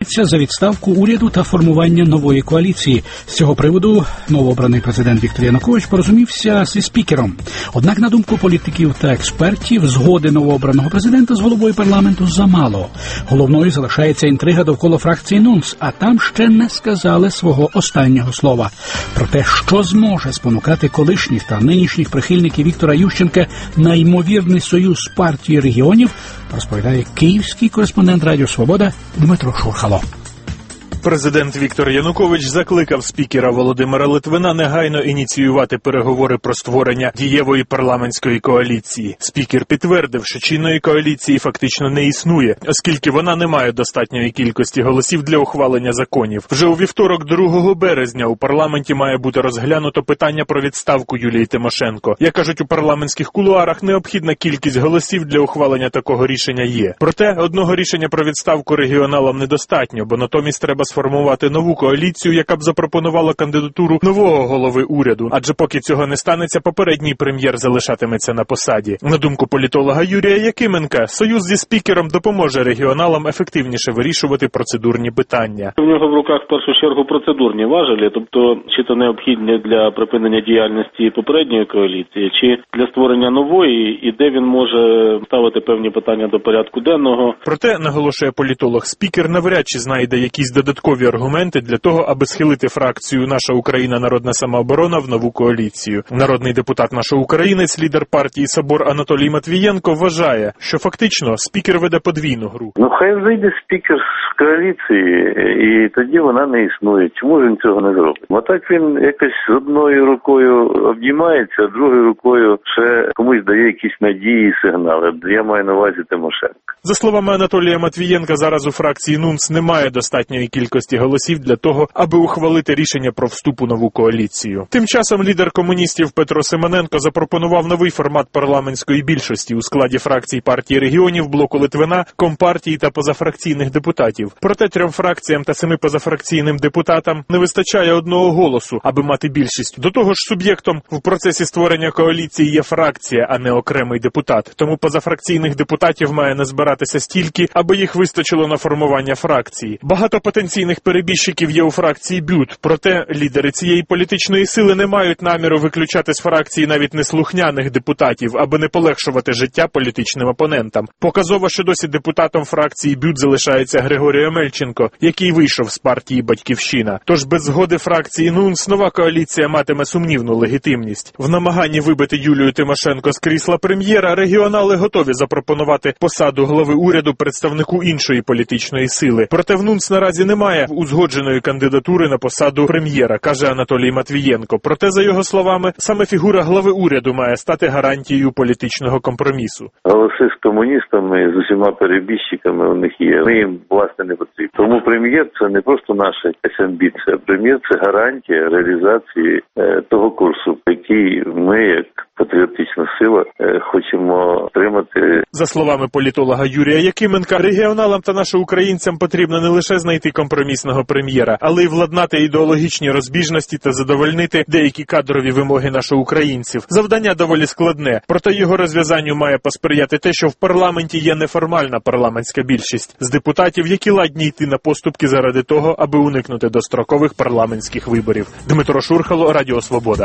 висловлюються за відставку уряду та формування нової коаліції. З цього приводу новообраний президент Віктор Янукович порозумівся зі спікером. Однак, на думку політиків та експертів, згоди новообраного президента з головою парламенту замало. Головною залишається інтрига довкола фракції НУНС, а там ще не сказали свого останнього слова. Про те, що зможе спонукати колишніх та нинішніх прихильників Віктора Ющенка на ймовірний союз з партією регіонів, розповідає київський кореспондент Радіо Свобода Дмитро Шурхало. Президент Віктор Янукович закликав спікера Володимира Литвина негайно ініціювати переговори про створення дієвої парламентської коаліції. Спікер підтвердив, що чинної коаліції фактично не існує, оскільки вона не має достатньої кількості голосів для ухвалення законів. Вже у вівторок, 2 березня, у парламенті має бути розглянуто питання про відставку Юлії Тимошенко. Як кажуть у парламентських кулуарах, необхідна кількість голосів для ухвалення такого рішення є. Проте, одного рішення про відставку регіоналам недостатньо, бо натомість треба сформувати нову коаліцію, яка б запропонувала кандидатуру нового голови уряду. Адже поки цього не станеться, попередній прем'єр залишатиметься на посаді. На думку політолога Юрія Якименка, союз зі спікером допоможе регіоналам ефективніше вирішувати процедурні питання. У нього в руках в першу чергу процедурні важелі, тобто чи то необхідні для припинення діяльності попередньої коаліції, чи для створення нової, і де він може ставити певні питання до порядку денного. Проте, наголошує політолог, спікер навряд чи знайде якісь додаткові аргументи для того, аби схилити фракцію «Наша Україна. Народна самооборона» в нову коаліцію. Народний депутат «Наша-Українець», лідер партії «Собор» Анатолій Матвієнко вважає, що фактично спікер веде подвійну гру. Хай вийде спікер з коаліції, і тоді вона не існує. Чому ж він цього не зробить? А так він якось з одною рукою обнімається, а другою рукою ще комусь дає якісь надії і сигнали. Я маю на увазі Тимошенко. За словами Анатолія Матвієнка, зараз у фракції НУНС немає достатньої кількості голосів для того, аби ухвалити рішення про вступ у нову коаліцію. Тим часом лідер комуністів Петро Симоненко запропонував новий формат парламентської більшості у складі фракцій партії регіонів, блоку Литвина, Компартії та позафракційних депутатів. Проте 3 фракціям та 7 позафракційним депутатам не вистачає одного голосу, аби мати більшість. До того ж, суб'єктом в процесі створення коаліції є фракція, а не окремий депутат. Тому позафракційних депутатів має назбиратися стільки, аби їх вистачило на формування фракції. Багато потенційних перебіжчиків є у фракції БЮТ, проте лідери цієї політичної сили не мають наміру виключати з фракції навіть неслухняних депутатів, аби не полегшувати життя політичним опонентам. Показово, що досі депутатом фракції БЮТ залишається Григорій Омельченко, який вийшов з партії «Батьківщина». Тож без згоди фракції НУНС нова коаліція матиме сумнівну легітимність. В намаганні вибити Юлію Тимошенко з крісла прем'єра регіонали готові запропонувати посаду глави уряду представнику іншої політичної сили. Проте в НУНС наразі немає узгодженої кандидатури на посаду прем'єра, каже Анатолій Матвієнко. Проте, за його словами, саме фігура глави уряду має стати гарантією політичного компромісу. Голоси з комуністами, з усіма перебіжчиками у них є. Ми їм, власне, не потрібні. Тому прем'єр – це не просто наша амбіція. Прем'єр – це гарантія реалізації того курсу, який ми, як патріотична сила, хочемо отримати. За словами політолога Юрія Якименка, регіоналам та нашоукраїнцям потрібно не лише знайти компромісного прем'єра, але й владнати ідеологічні розбіжності та задовольнити деякі кадрові вимоги нашоукраїнців. Завдання доволі складне, проте його розв'язанню має посприяти те, що в парламенті є неформальна парламентська більшість з депутатів, які ладні йти на поступки заради того, аби уникнути дострокових парламентських виборів. Дмитро Шурхало, Радіо Свобода.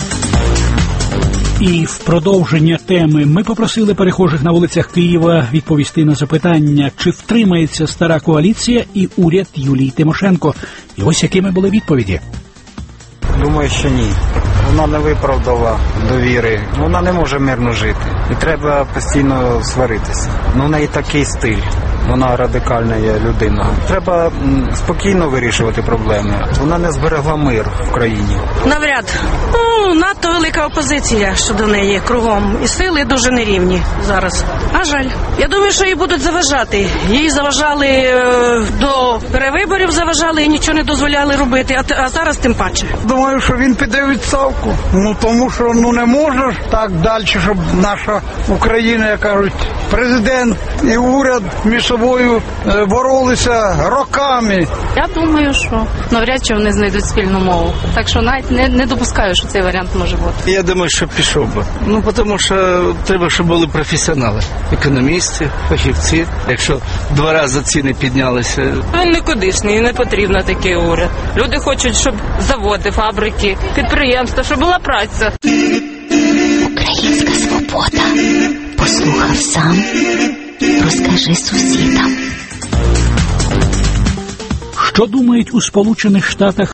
І в продовження теми ми попросили перехожих на вулицях Києва відповісти на запитання, чи втримається стара коаліція і уряд Юлії Тимошенко. І ось якими були відповіді. Думаю, що ні. Вона не виправдала довіри. Вона не може мирно жити. І треба постійно сваритися. У неї такий стиль. Вона радикальна є людина. Треба спокійно вирішувати проблеми. Вона не зберегла мир в країні. Навряд. Надто велика опозиція щодо неї кругом. І сили дуже нерівні зараз. А жаль. Я думаю, що їй будуть заважати. Їй заважали до перевиборів, заважали і нічого не дозволяли робити. А зараз тим паче. Думаю, що він піде в відставку. Тому що не може так далі, щоб наша Україна, як кажуть, президент і уряд між собою боролися роками. Я думаю, що навряд чи вони знайдуть спільну мову. Так що навіть не допускаю, що цей варіант може бути. Я думаю, що пішов би. Тому що треба, щоб були професіонали. Економісти, фахівці. Якщо 2 рази ціни піднялися. Він нікуди лишній, і не потрібно такий уряд. Люди хочуть, щоб заводи, фабрики, підприємства, щоб була праця. Українська свобода. Послухав сам, розкажи сусідам. Що думають у Сполучених Штатах